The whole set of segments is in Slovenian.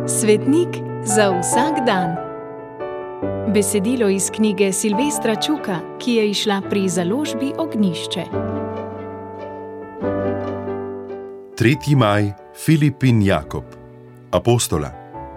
Svetnik za vsak dan. Besedilo iz knjige Silvestra Čuka, ki je izšla pri založbi Ognjišče. 3. maj, Filip in Jakob, apostola.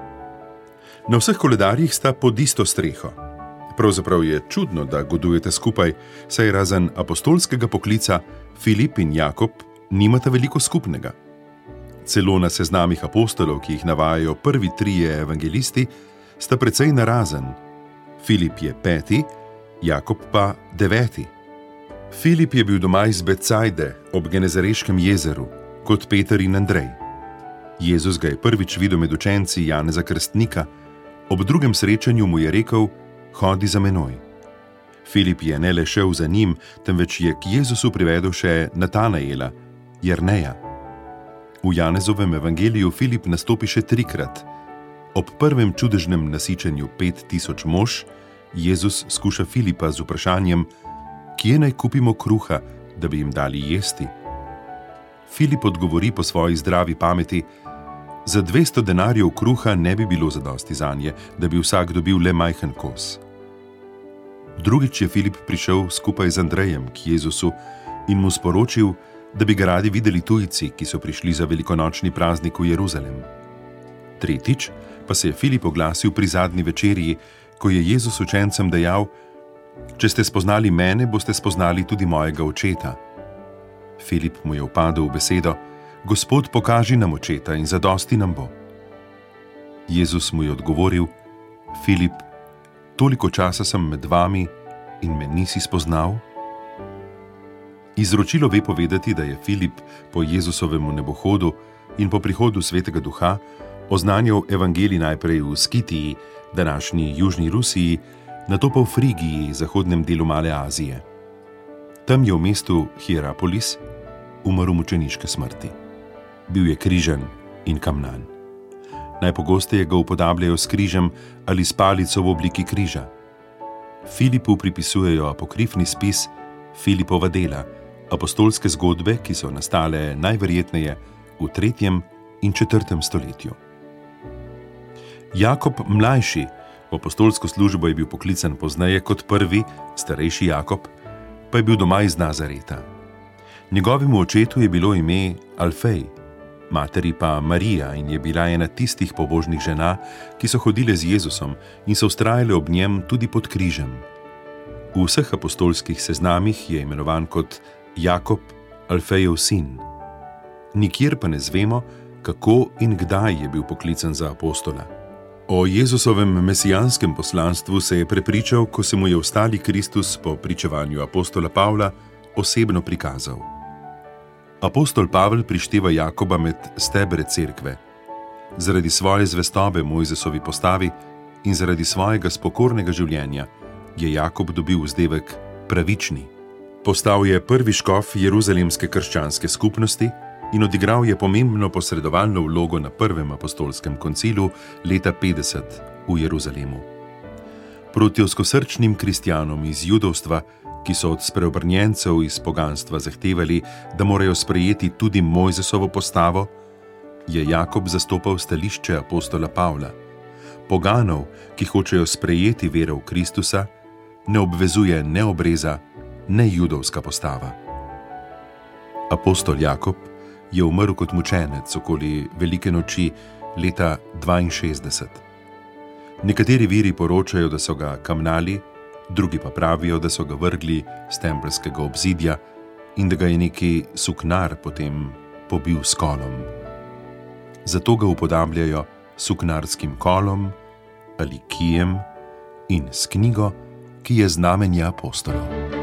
Na vseh koledarjih sta pod isto streho. Pravzaprav je čudno, da godujete skupaj, saj razen apostolskega poklica Filip in Jakob nimata veliko skupnega. Celo na seznamih apostolov, ki jih navajajo prvi 3 evangelisti, sta precej narazen. Filip je 5., Jakob pa 9. Filip je bil doma iz Becajde ob Genezareškem jezeru, kot Peter in Andrej. Jezus ga je prvič videl med učenci Janeza Krstnika, ob drugem srečanju mu je rekel: hodi za menoj. Filip je ne le šel za njim, temveč je k Jezusu privedel še Natanaela, Jerneja. V Janezovem evangeliju Filip nastopi še 3-krat. Ob prvem čudežnem nasičenju 5000 mož, Jezus skuša Filipa z vprašanjem, kje naj kupimo kruha, da bi jim dali jesti. Filip odgovori po svoji zdravi pameti: za 200 denarjev kruha ne bi bilo zadosti zanje, da bi vsak dobil le majhen kos. Drugič je Filip prišel skupaj z Andrejem k Jezusu in mu sporočil, da bi ga radi videli tujci, ki so prišli za velikonočni praznik v Jeruzalem. Tretjič pa se je Filip oglasil pri zadnji večerji, ko je Jezus učencem dejal: če ste spoznali mene, boste spoznali tudi mojega očeta. Filip mu je vpadel v besedo: Gospod, pokaži nam očeta in zadosti nam bo. Jezus mu je odgovoril: Filip, toliko časa sem med vami in me nisi spoznal? Izročilo ve povedati, da je Filip po Jezusovemu nebohodu in po prihodu Svetega Duha oznanjal evangelij najprej v Skitiji, današnji Južni Rusiji, nato pa v Frigiji, zahodnem delu Male Azije. Tam je v mestu Hierapolis umrl mučeniške smrti. Bil je križan in kamnan. Najpogosteje ga upodabljajo s križem ali s palico v obliki križa. Filipu pripisujejo apokrifni spis Filipova dela, apostolske zgodbe, ki so nastale najverjetneje v 3. in 4. stoletju. Jakob mlajši, v apostolsko službo je bil poklican pozneje kot prvi, starejši Jakob, pa je bil doma iz Nazareta. Njegovemu očetu je bilo ime Alfej, materi pa Marija, in je bila ena tistih pobožnih žena, ki so hodile z Jezusom in so vztrajale ob njem tudi pod križem. V vseh apostolskih seznamih je imenovan kot Jakob, Alfejev sin. Nikjer pa ne zvemo, kako in kdaj je bil poklican za apostola. O Jezusovem mesijanskem poslanstvu se je prepričal, ko se mu je vstali Kristus po pričevanju apostola Pavla osebno prikazal. Apostol Pavel prišteva Jakoba med stebre cerkve. Zaradi svoje zvestobe Mojzesovi postavi in zaradi svojega spokornega življenja je Jakob dobil vzdevek pravični. Postal je prvi škof jeruzalemske krščanske skupnosti in odigral je pomembno posredovalno vlogo na prvem apostolskem koncilu leta 50 v Jeruzalemu. Protioskosrčnim kristjanom iz judovstva, ki so od spreobrnjencev iz poganstva zahtevali, da morajo sprejeti tudi Mojzesovo postavo, je Jakob zastopal stališče apostola Pavla. Poganov, ki hočejo sprejeti vero v Kristusa, ne obvezuje ne obreza, ne judovska postava. Apostol Jakob je umrl kot mučenec okoli Velike noči leta 62. Nekateri viri poročajo, da so ga kamnali, drugi pa pravijo, da so ga vrgli s tempeljskega obzidja in da ga je neki suknar potem pobil s kolom. Zato ga upodabljajo s suknarskim kolom ali kijem in s knjigo, ki je znamenje apostolov.